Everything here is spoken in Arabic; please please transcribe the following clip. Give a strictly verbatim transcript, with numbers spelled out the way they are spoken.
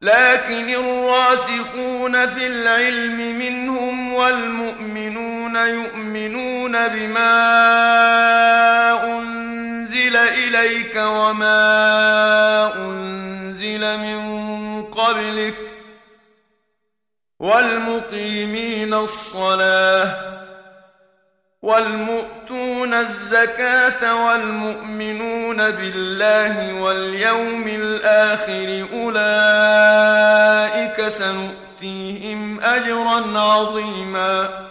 لكن الراسخون في العلم منهم والمؤمنون يؤمنون بما أنزل إليك وما أنزل من قبلك والمقيمين الصلاة والمؤتون الزكاة والمؤمنون بالله واليوم الآخر أولئك سنؤتيهم أجرا عظيما